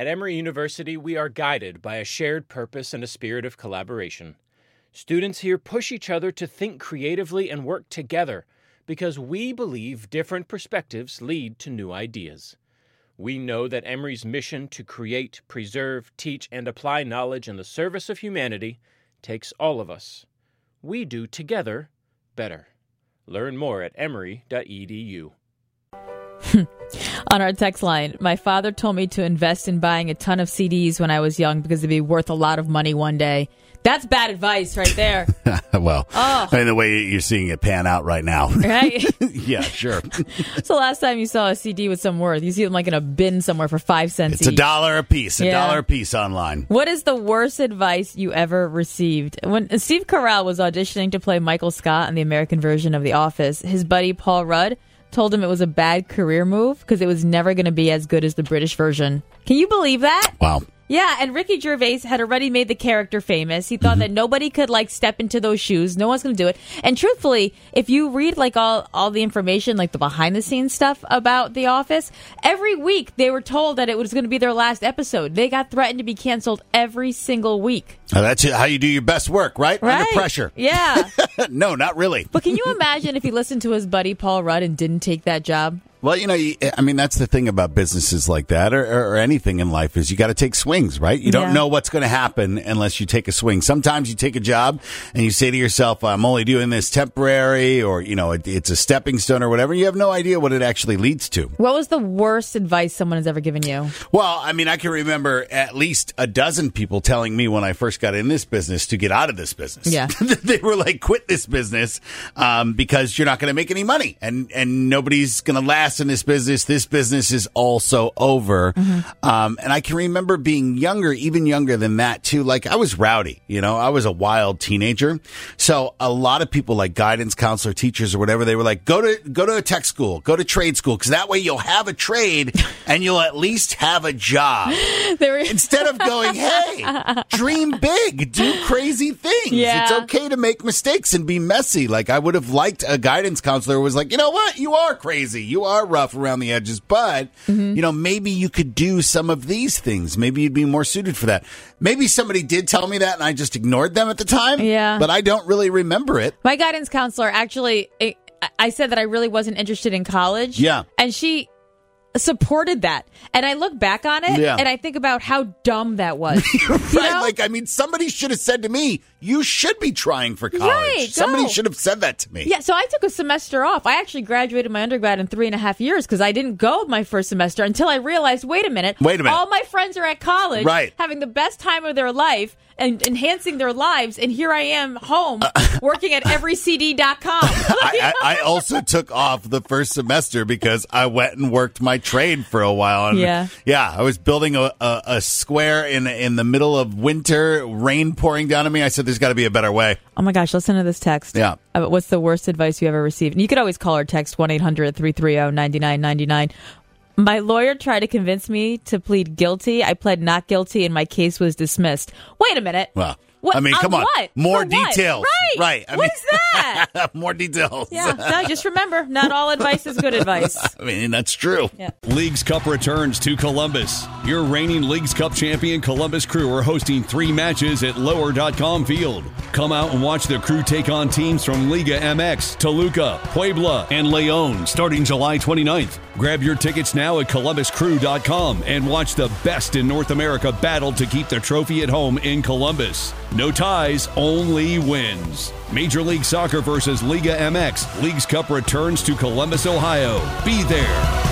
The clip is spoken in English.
At Emory University, we are guided by a shared purpose and a spirit of collaboration. Students here push each other to think creatively and work together because we believe different perspectives lead to new ideas. We know that Emory's mission to create, preserve, teach, and apply knowledge in the service of humanity takes all of us. We do together better. Learn more at emory.edu. On our text line, my father told me to invest in buying a ton of CDs when I was young because they'd be worth a lot of money one day. That's bad advice right there. Well, I mean, the way you're seeing it pan out right now. Right? Yeah, sure. So last time you saw a CD with some worth, you see them like in a bin somewhere for 5 cents It's each. $1 a piece, $1 a piece online. What is the worst advice you ever received? When Steve Carell was auditioning to play Michael Scott in the American version of The Office, his buddy Paul Rudd told him it was a bad career move because it was never going to be as good as the British version. Can you believe that? Wow. Yeah, and Ricky Gervais had already made the character famous. He thought that nobody could step into those shoes. No one's going to do it. And truthfully, if you read all the information, like the behind the scenes stuff about The Office, every week they were told that it was going to be their last episode. They got threatened to be canceled every single week. That's how you do your best work, right? Under pressure. Yeah. No, not really. But can you imagine if he listened to his buddy Paul Rudd and didn't take that job? Well, I mean, that's the thing about businesses like that or anything in life is you got to take swings, right? You don't know what's going to happen unless you take a swing. Sometimes you take a job and you say to yourself, I'm only doing this temporary or, it's a stepping stone or whatever. You have no idea what it actually leads to. What was the worst advice someone has ever given you? Well, I mean, I can remember at least a dozen people telling me when I first got in this business to get out of this business. Yeah. They were like, quit this business because you're not going to make any money and nobody's going to last in this business. This business is also over. And I can remember being younger, even younger than that too. Like I was rowdy, I was a wild teenager. So a lot of people like guidance counselor, teachers or whatever, they were like, go to a tech school, go to trade school. Cause that way you'll have a trade and you'll at least have a job instead of going, hey, dream big, do crazy things. Yeah. It's okay to make mistakes and be messy. Like I would have liked a guidance counselor who was like, you know what? You are crazy. You are rough around the edges, but maybe you could do some of these things. Maybe you'd be more suited for that. Maybe somebody did tell me that and I just ignored them at the time. Yeah. But I don't really remember it. My guidance counselor actually, I said that I really wasn't interested in college. Yeah. And she supported that. And I look back on it and I think about how dumb that was. Right. Somebody should have said to me, you should be trying for college. Right, somebody should have said that to me. Yeah, so I took a semester off. I actually graduated my undergrad in 3.5 years because I didn't go my first semester until I realized, wait a minute. All my friends are at college, having the best time of their life and enhancing their lives, and here I am home working at everycd.com. I also took off the first semester because I went and worked my trade for a while. And I was building a square in the middle of winter, rain pouring down on me. I said, there's got to be a better way. Oh my gosh, listen to this text. Yeah. What's the worst advice you ever received? And you could always call or text 1-800-330-9999. My lawyer tried to convince me to plead guilty. I pled not guilty and my case was dismissed. Wait a minute. Well, come on. What? More For details. What? Right. What is that? More details. Yeah. No, just remember, not all advice is good advice. I mean, that's true. Yeah. Leagues Cup returns to Columbus. Your reigning Leagues Cup champion Columbus Crew are hosting 3 matches at Lower.com Field. Come out and watch the Crew take on teams from Liga MX, Toluca, Puebla, and León starting July 29th. Grab your tickets now at ColumbusCrew.com and watch the best in North America battle to keep the trophy at home in Columbus. No ties, only wins. Major League Soccer versus Liga MX. Leagues Cup returns to Columbus, Ohio. Be there.